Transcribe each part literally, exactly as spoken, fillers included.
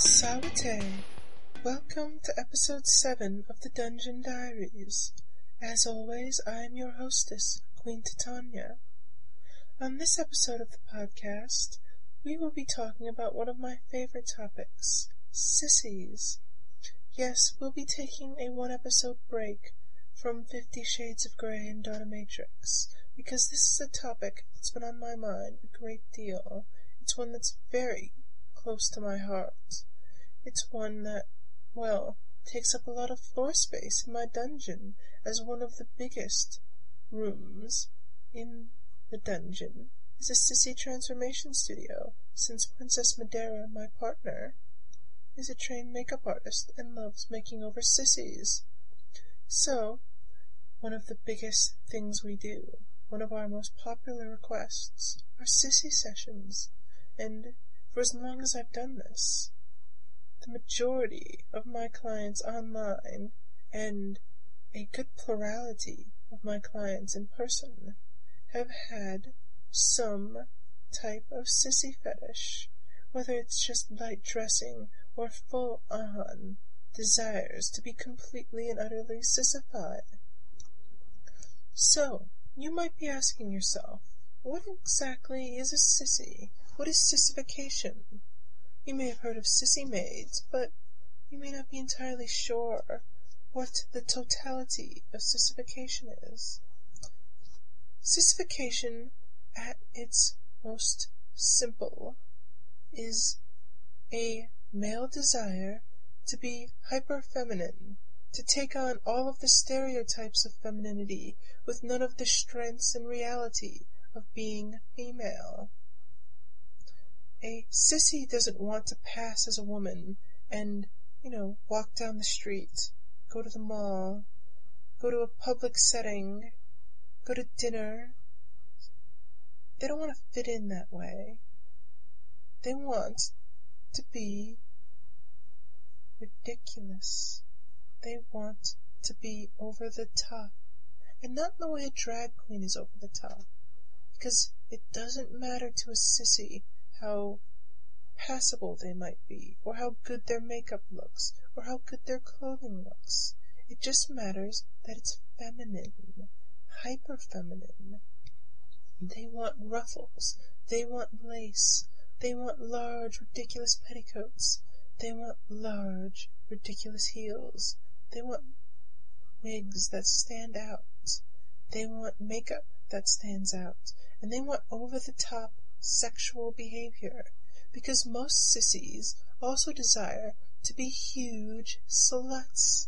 Salute! Welcome to episode seven of the Dungeon Diaries. As always, I am your hostess, Queen Titania. On this episode of the podcast, we will be talking about one of my favorite topics, sissies. Yes, we'll be taking a one-episode break from Fifty Shades of Grey and Dominatrix, because this is a topic that's been on my mind a great deal. It's one that's very close to my heart. It's one that, well, takes up a lot of floor space in my dungeon, as one of the biggest rooms in the dungeon is a sissy transformation studio, since Princess Madeira, my partner, is a trained makeup artist and loves making over sissies. So, one of the biggest things we do, one of our most popular requests, are sissy sessions, and for as long as I've done this, the majority of my clients online and a good plurality of my clients in person have had some type of sissy fetish, whether it's just light dressing or full-on desires to be completely and utterly sissified. So, you might be asking yourself, what exactly is a sissy? What is sissification? You may have heard of sissy maids, but you may not be entirely sure what the totality of sissification is. Sissification, at its most simple, is a male desire to be hyper-feminine, to take on all of the stereotypes of femininity with none of the strengths and reality of being female. A sissy doesn't want to pass as a woman and, you know, walk down the street, go to the mall, go to a public setting, go to dinner. They don't want to fit in that way. They want to be ridiculous. They want to be over the top. And not in the way a drag queen is over the top. Because it doesn't matter to a sissy how passable they might be, or how good their makeup looks, or how good their clothing looks. It just matters that it's feminine, hyper-feminine. They want ruffles, they want lace, they want large, ridiculous petticoats, they want large, ridiculous heels, they want wigs that stand out, they want makeup that stands out, and they want over-the-top sexual behavior, because most sissies also desire to be huge sluts.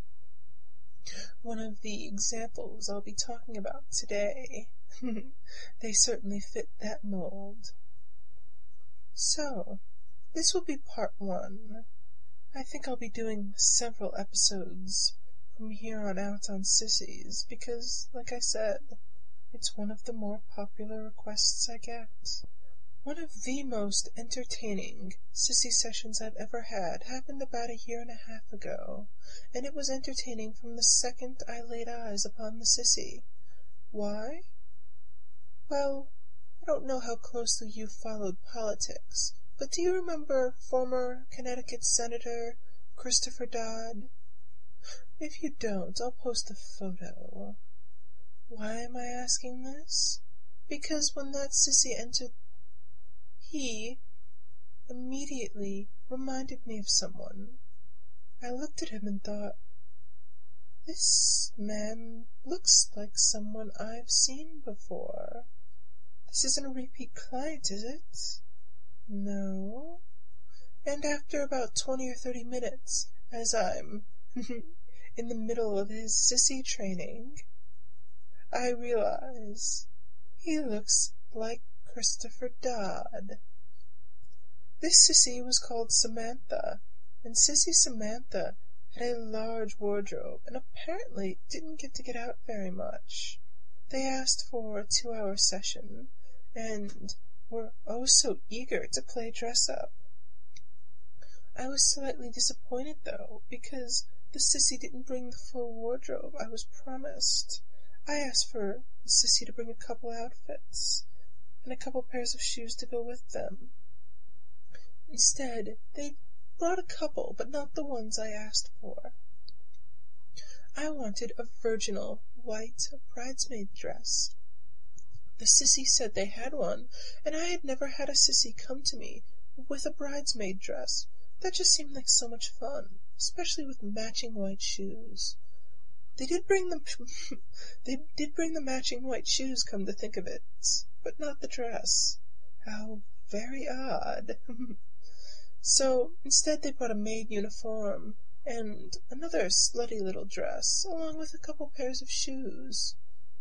One of the examples I'll be talking about today, they certainly fit that mold. So, this will be part one. I think I'll be doing several episodes from here on out on sissies, because, like I said, it's one of the more popular requests I get. One of the most entertaining sissy sessions I've ever had happened about a year and a half ago, and it was entertaining from the second I laid eyes upon the sissy. Why? Well, I don't know how closely you followed politics, but do you remember former Connecticut Senator Christopher Dodd? If you don't, I'll post a photo. Why am I asking this? Because when that sissy entered, he immediately reminded me of someone. I looked at him and thought, this man looks like someone I've seen before. This isn't a repeat client, is it? No. And after about twenty or thirty minutes, as I'm in the middle of his sissy training, I realize he looks like Christopher Dodd. This sissy was called Samantha, and Sissy Samantha had a large wardrobe and apparently didn't get to get out very much. They asked for a two-hour session and were oh so eager to play dress-up. I was slightly disappointed, though, because the sissy didn't bring the full wardrobe I was promised. I asked for the sissy to bring a couple outfits and a couple pairs of shoes to go with them. Instead, they brought a couple, but not the ones I asked for. I wanted a virginal white bridesmaid dress. The sissy said they had one, and I had never had a sissy come to me with a bridesmaid dress. That just seemed like so much fun, especially with matching white shoes. They did bring the they did bring the matching white shoes, come to think of it, but not the dress. How very odd. So instead they brought a maid uniform and another slutty little dress, along with a couple pairs of shoes.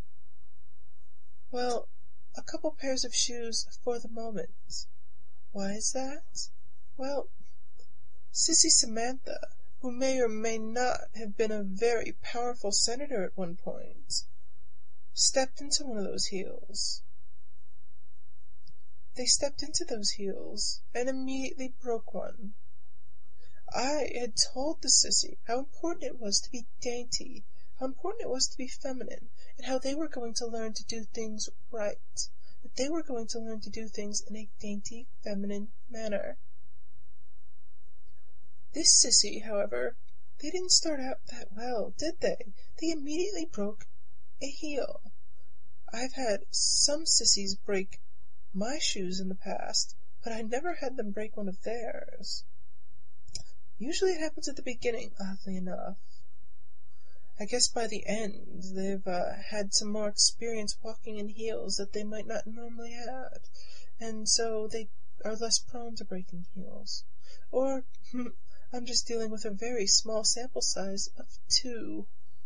Well, a couple pairs of shoes for the moment. Why is that? Well, Sissy Samantha, who may or may not have been a very powerful senator at one point, stepped into one of those heels. They stepped into those heels and immediately broke one. I had told the sissy how important it was to be dainty, how important it was to be feminine, and how they were going to learn to do things right, that they were going to learn to do things in a dainty, feminine manner. This sissy, however, they didn't start out that well, did they? They immediately broke a heel. I've had some sissies break my shoes in the past, but I never had them break one of theirs. Usually it happens at the beginning, oddly enough. I guess by the end they've uh, had some more experience walking in heels that they might not normally have, and so they are less prone to breaking heels. Or I'm just dealing with a very small sample size of two.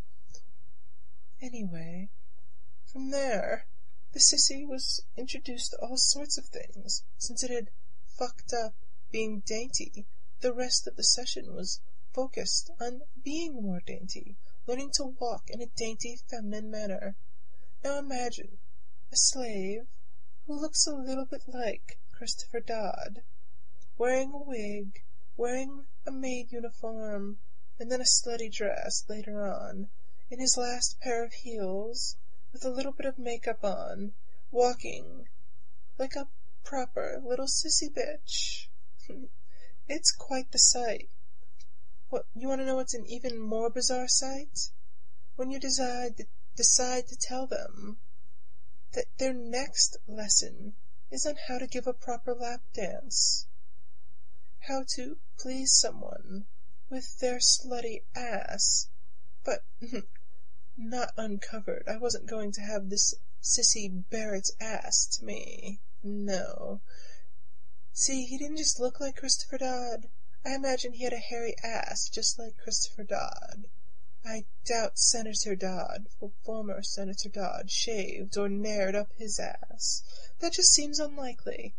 Anyway, from there, the sissy was introduced to all sorts of things. Since it had fucked up being dainty, the rest of the session was focused on being more dainty, learning to walk in a dainty, feminine manner. Now imagine a slave who looks a little bit like Christopher Dodd, wearing a wig, wearing a maid uniform, and then a slutty dress later on, in his last pair of heels, with a little bit of makeup on, walking like a proper little sissy bitch. It's quite the sight. What, you want to know what's an even more bizarre sight? When you decide to, decide to tell them that their next lesson is on how to give a proper lap dance, how to please someone with their slutty ass, but not uncovered. I wasn't going to have this sissy bare its ass to me. No. See, he didn't just look like Christopher Dodd. I imagine he had a hairy ass just like Christopher Dodd. I doubt Senator Dodd, or former Senator Dodd, shaved or nared up his ass. That just seems unlikely.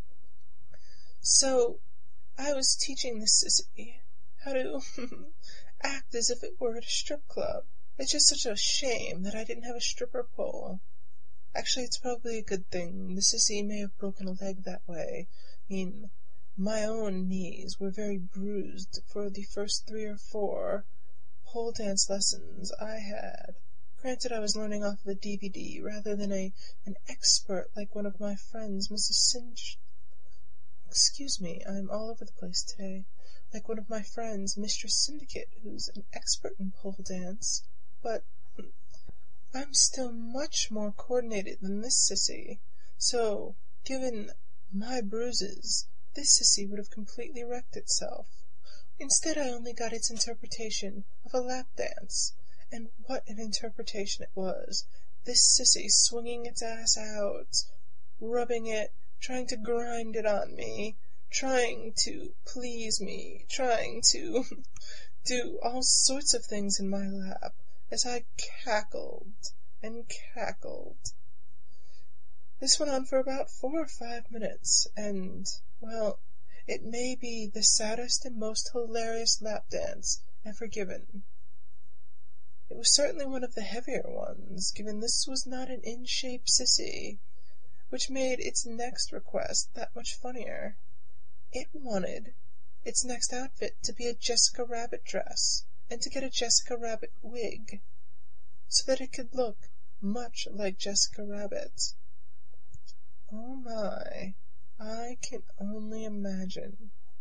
So, I was teaching this sissy how to act as if it were at a strip club. It's just such a shame that I didn't have a stripper pole. Actually, it's probably a good thing. The sissy may have broken a leg that way. I mean, my own knees were very bruised for the first three or four pole dance lessons I had. Granted, I was learning off of a D V D rather than a an expert like one of my friends, Missus Sinch. Excuse me, I'm all over the place today. Like one of my friends, Mistress Syndicate, who's an expert in pole dance. But I'm still much more coordinated than this sissy. So, given my bruises, this sissy would have completely wrecked itself. Instead, I only got its interpretation of a lap dance. And what an interpretation it was. This sissy swinging its ass out, rubbing it, trying to grind it on me, trying to please me, trying to do all sorts of things in my lap, as I cackled and cackled. This went on for about four or five minutes, and, well, it may be the saddest and most hilarious lap dance ever given. It was certainly one of the heavier ones, given this was not an in-shape sissy, which made its next request that much funnier. It wanted its next outfit to be a Jessica Rabbit dress, and to get a Jessica Rabbit wig, so that it could look much like Jessica Rabbit. Oh my, I can only imagine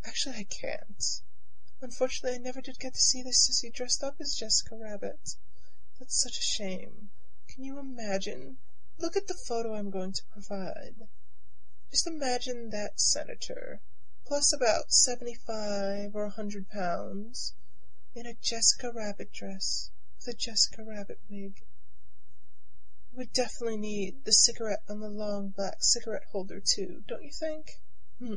Actually, I can't. Unfortunately, I never did get to see this sissy dressed up as Jessica Rabbit. That's such a shame. Can you imagine? Look at the photo I'm going to provide. Just imagine that senator, plus about seventy-five or a hundred pounds, in a Jessica Rabbit dress, with a Jessica Rabbit wig. You would definitely need the cigarette on the long black cigarette holder, too, don't you think? Hmm.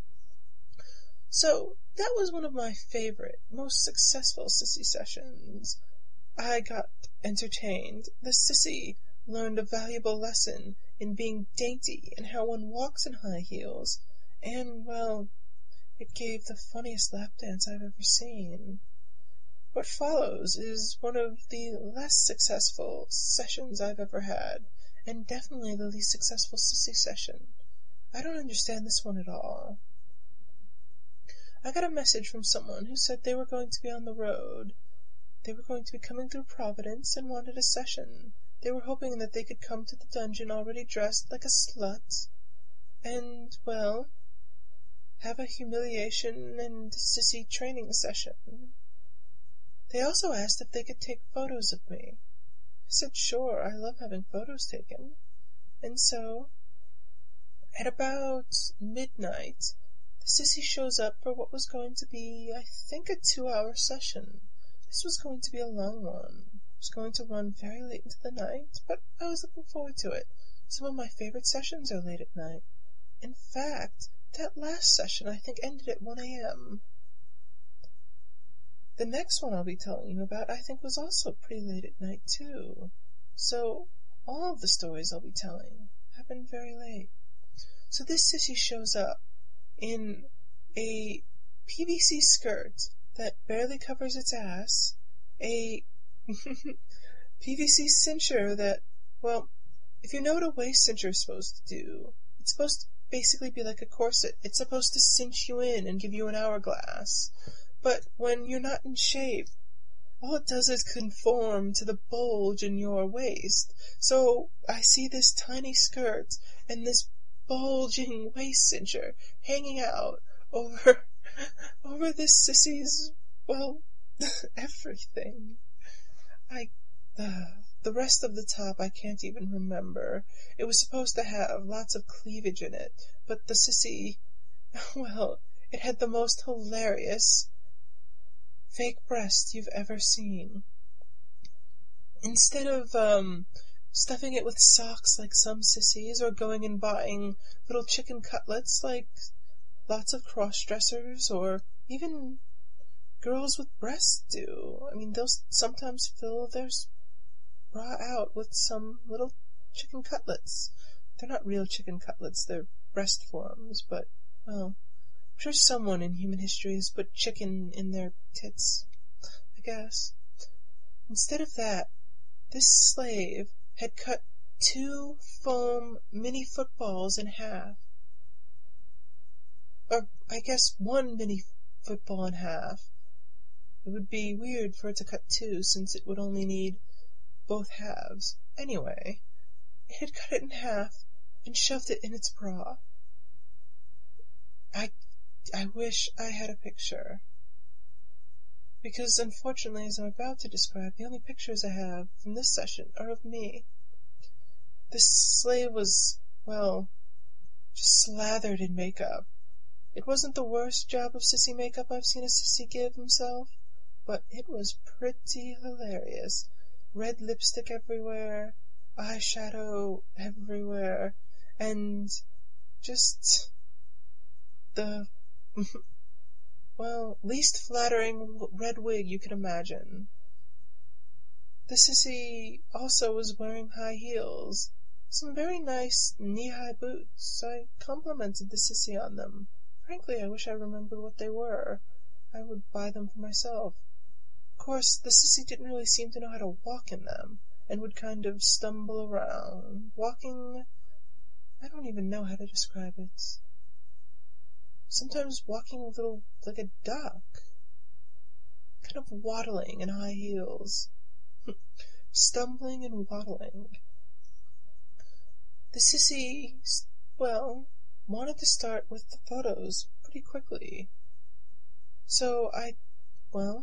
So, that was one of my favorite, most successful sissy sessions. I got entertained. The sissy learned a valuable lesson in being dainty and how one walks in high heels, and, well, it gave the funniest lap dance I've ever seen. What follows is one of the less successful sessions I've ever had, and definitely the least successful sissy session. I don't understand this one at all. I got a message from someone who said they were going to be on the road. They were going to be coming through Providence and wanted a session. They were hoping that they could come to the dungeon already dressed like a slut, and, well, have a humiliation and sissy training session. They also asked if they could take photos of me. I said, sure, I love having photos taken. And so, at about midnight, the sissy shows up for what was going to be, I think, a two-hour session. This was going to be a long one. It was going to run very late into the night, but I was looking forward to it. Some of my favorite sessions are late at night. In fact, that last session I think ended at one a.m. The next one I'll be telling you about I think was also pretty late at night, too. So, all of the stories I'll be telling happened very late. So this sissy shows up in a P V C skirt that barely covers its ass, a P V C cincher that, well, if you know what a waist cincher is supposed to do, it's supposed to basically be like a corset. It's supposed to cinch you in and give you an hourglass. But when you're not in shape, all it does is conform to the bulge in your waist. So I see this tiny skirt and this bulging waist cincher hanging out over over this sissy's, well, everything. I uh, the rest of the top I can't even remember. It was supposed to have lots of cleavage in it, but the sissy, well, it had the most hilarious fake breast you've ever seen. Instead of um stuffing it with socks like some sissies, or going and buying little chicken cutlets like lots of cross-dressers, or even girls with breasts do. I mean, they'll sometimes fill their bra out with some little chicken cutlets. They're not real chicken cutlets, they're breast forms, but, well, I'm sure someone in human history has put chicken in their tits, I guess. Instead of that, this slave had cut two foam mini footballs in half. Or, I guess, one mini football in half. It would be weird for it to cut two, since it would only need both halves. Anyway, it had cut it in half and shoved it in its bra. I, I wish I had a picture. Because, unfortunately, as I'm about to describe, the only pictures I have from this session are of me. This slave was, well, just slathered in makeup. It wasn't the worst job of sissy makeup I've seen a sissy give himself, but it was pretty hilarious. Red lipstick everywhere, eyeshadow everywhere, and just the, well, least flattering red wig you could imagine. The sissy also was wearing high heels, some very nice knee-high boots. I complimented the sissy on them. Frankly, I wish I remembered what they were. I would buy them for myself. Of course, the sissy didn't really seem to know how to walk in them, and would kind of stumble around, walking... I don't even know how to describe it. Sometimes walking a little like a duck. Kind of waddling in high heels. Stumbling and waddling. The sissy, well, wanted to start with the photos pretty quickly. So I, well,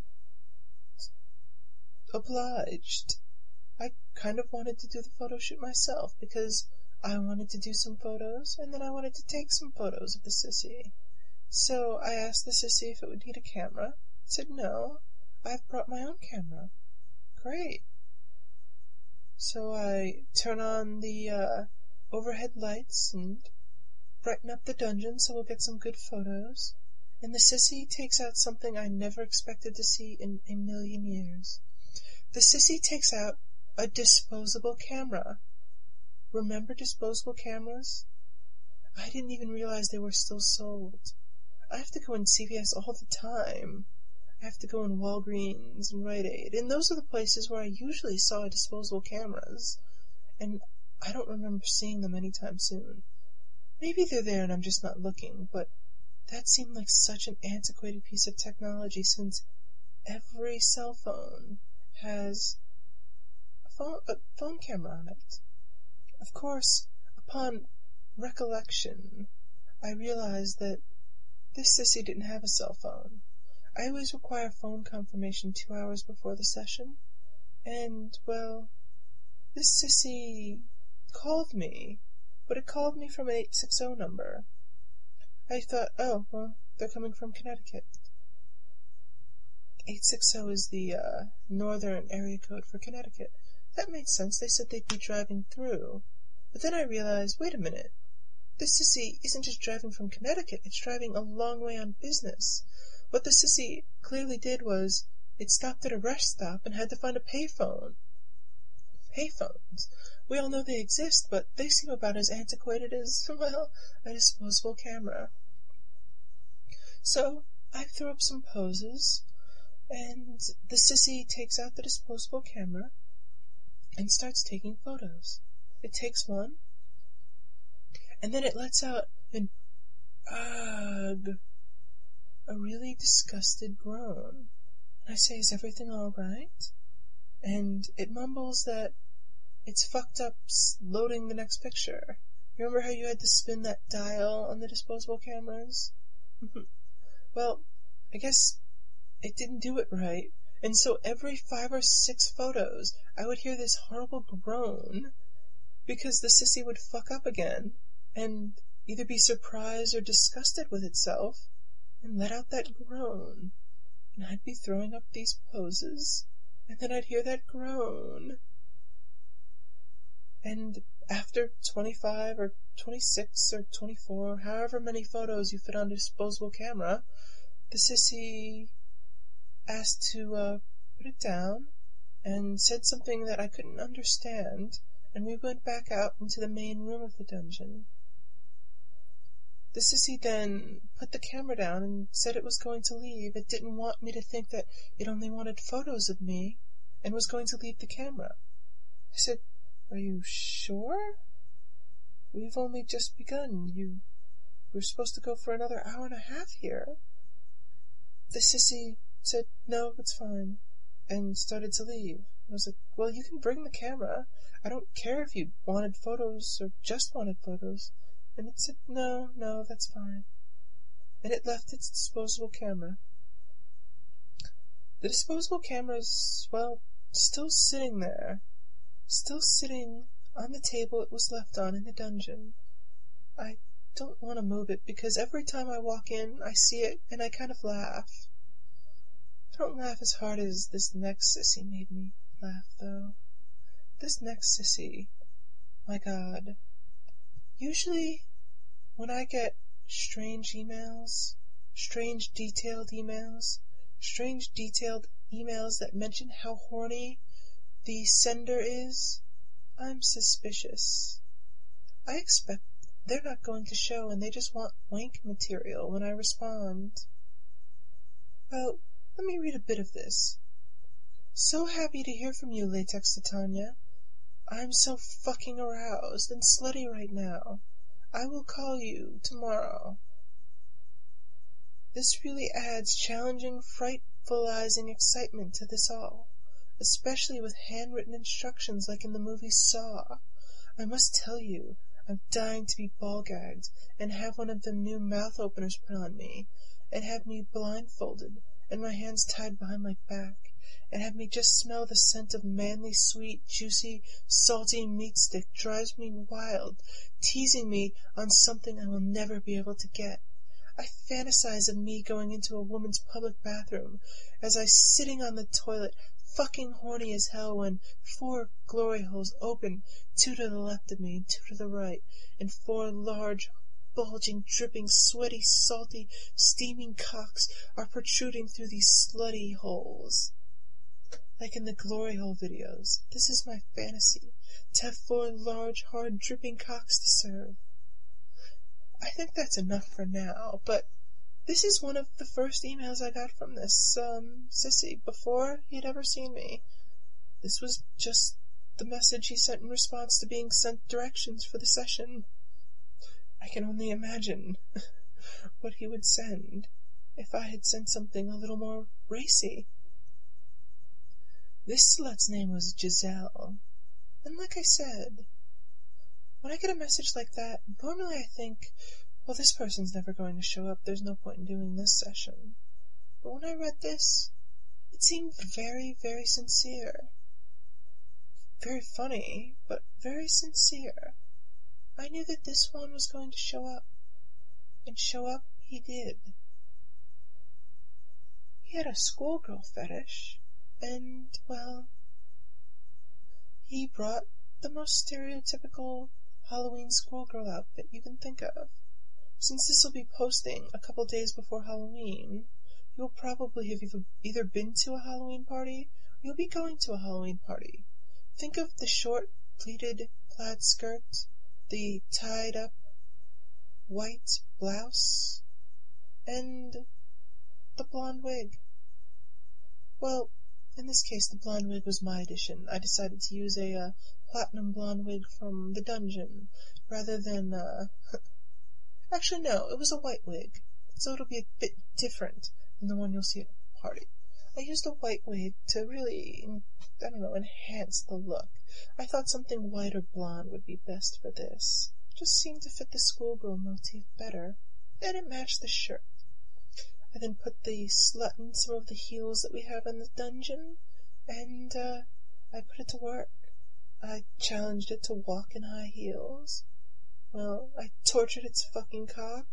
obliged. I kind of wanted to do the photo shoot myself because I wanted to do some photos and then I wanted to take some photos of the sissy. So I asked the sissy if it would need a camera. It said no, I've brought my own camera. Great. So I turn on the uh, overhead lights and brighten up the dungeon so we'll get some good photos. And the sissy takes out something I never expected to see in a million years. The sissy takes out a disposable camera. Remember disposable cameras? I didn't even realize they were still sold. I have to go in C V S all the time. I have to go in Walgreens and Rite Aid, and those are the places where I usually saw disposable cameras, and I don't remember seeing them anytime soon. Maybe they're there and I'm just not looking, but that seemed like such an antiquated piece of technology since every cell phone has a phone, a phone camera on it. Of course, upon recollection, I realized that this sissy didn't have a cell phone. I always require phone confirmation two hours before the session, and, well, this sissy called me, but it called me from an eight six zero number. I thought, oh, well, they're coming from Connecticut. eight six zero is the uh, northern area code for Connecticut. That made sense. They said they'd be driving through. But then I realized, wait a minute. This sissy isn't just driving from Connecticut. It's driving a long way on business. What the sissy clearly did was it stopped at a rest stop and had to find a payphone. Payphones. We all know they exist, but they seem about as antiquated as, well, a disposable camera. So I threw up some poses, and the sissy takes out the disposable camera and starts taking photos. It takes one, and then it lets out an ugh, a really disgusted groan. And I say, is everything all right? And it mumbles that it's fucked up loading the next picture. Remember how you had to spin that dial on the disposable cameras? Well, I guess it didn't do it right, and so every five or six photos I would hear this horrible groan because the sissy would fuck up again and either be surprised or disgusted with itself and let out that groan, and I'd be throwing up these poses, and then I'd hear that groan. And after twenty-five or twenty-six or twenty-four, however many photos you fit on a disposable camera, the sissy asked to uh, put it down and said something that I couldn't understand, and we went back out into the main room of the dungeon. The sissy then put the camera down and said it was going to leave. It didn't want me to think that it only wanted photos of me and was going to leave the camera. I said, are you sure? We've only just begun. You were supposed to go for another hour and a half here. The sissy said, no, it's fine, and started to leave. I was like, well, you can bring the camera. I don't care if you wanted photos or just wanted photos. And it said, no, no, that's fine. And it left its disposable camera. The disposable camera's, well, still sitting there. Still sitting on the table it was left on in the dungeon. I don't want to move it because every time I walk in, I see it and I kind of laugh. I don't laugh as hard as this next sissy made me laugh, though. This next sissy, my God. Usually, when I get strange emails, strange detailed emails, strange detailed emails that mention how horny the sender is, I'm suspicious. I expect they're not going to show and they just want wank material when I respond. Well, let me read a bit of this. So happy to hear from you, Latex Titania. I'm so fucking aroused and slutty right now. I will call you tomorrow. This really adds challenging, frightfulizing excitement to this all, especially with handwritten instructions like in the movie Saw. I must tell you, I'm dying to be ball-gagged and have one of them new mouth openers put on me, and have me blindfolded and my hands tied behind my back, and have me just smell the scent of manly, sweet, juicy, salty meat stick drives me wild, teasing me on something I will never be able to get. I fantasize of me going into a woman's public bathroom, as I sitting on the toilet, fucking horny as hell, when four glory holes open, two to the left of me and two to the right, and four large, bulging, dripping, sweaty, salty, steaming cocks are protruding through these slutty holes. Like in the glory hole videos, this is my fantasy, to have four large, hard, dripping cocks to serve. I think that's enough for now, but this is one of the first emails I got from this, um, sissy, before he had ever seen me. This was just the message he sent in response to being sent directions for the session. I can only imagine what he would send if I had sent something a little more racy. This slut's name was Giselle, and like I said, when I get a message like that, normally I think, well, this person's never going to show up, there's no point in doing this session. But when I read this, it seemed very, very sincere. Very funny, but very sincere. I knew that this one was going to show up, and show up he did. He had a schoolgirl fetish, and, well, he brought the most stereotypical Halloween schoolgirl outfit you can think of. Since this will be posting a couple days before Halloween, you'll probably have either been to a Halloween party, or you'll be going to a Halloween party. Think of the short, pleated plaid skirt, the tied-up white blouse, and the blonde wig. Well, in this case, the blonde wig was my addition. I decided to use a uh, platinum blonde wig from the dungeon, rather than, uh... Actually, no, it was a white wig, so it'll be a bit different than the one you'll see at the party. I used a white wig to really, I don't know, enhance the look. I thought something white or blonde would be best for this. It just seemed to fit the schoolgirl motif better, and it matched the shirt. I then put the slut in some of the heels that we have in the dungeon, and uh, I put it to work. I challenged it to walk in high heels. Well, I tortured its fucking cock.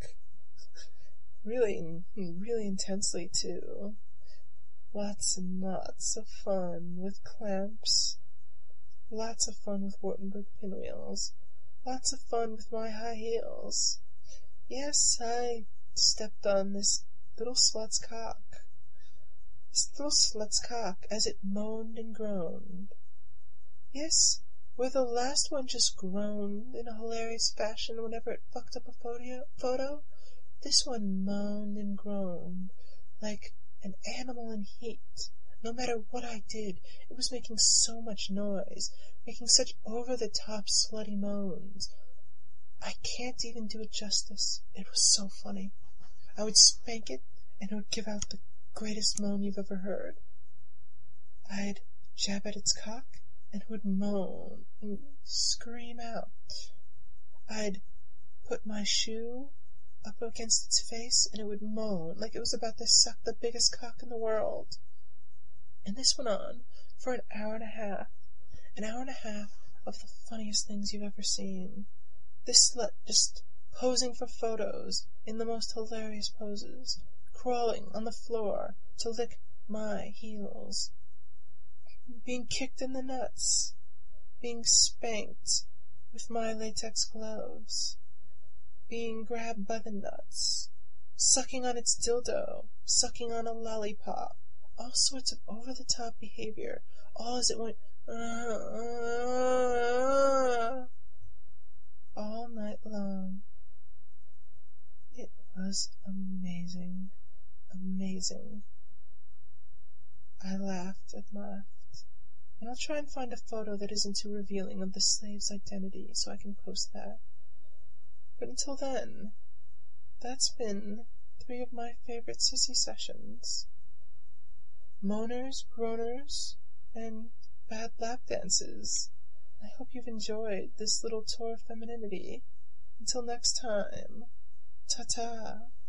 Really, really intensely, too. Lots and lots of fun with clamps. Lots of fun with Wartenberg pinwheels. Lots of fun with my high heels. Yes, I stepped on this little slut's cock. This little slut's cock as it moaned and groaned. Yes, where the last one just groaned in a hilarious fashion whenever it fucked up a photo, photo, this one moaned and groaned like an animal in heat. No matter what I did, it was making so much noise, making such over-the-top slutty moans. I can't even do it justice. It was so funny. I would spank it, and it would give out the greatest moan you've ever heard. I'd jab at its cock, and it would moan and scream out. I'd put my shoe up against its face, and it would moan like it was about to suck the biggest cock in the world. And this went on for an hour and a half. An hour and a half of the funniest things you've ever seen. This slut just posing for photos in the most hilarious poses, crawling on the floor to lick my heels, being kicked in the nuts, being spanked with my latex gloves, being grabbed by the nuts, sucking on its dildo, sucking on a lollipop, all sorts of over-the-top behavior, all as it went, uh, uh, all night long. It was amazing, amazing. I laughed and laughed, and I'll try and find a photo that isn't too revealing of the slave's identity so I can post that. But until then, that's been three of my favorite sissy sessions. Moaners, groaners, and bad lap dances. I hope you've enjoyed this little tour of femininity. Until next time, ta-ta.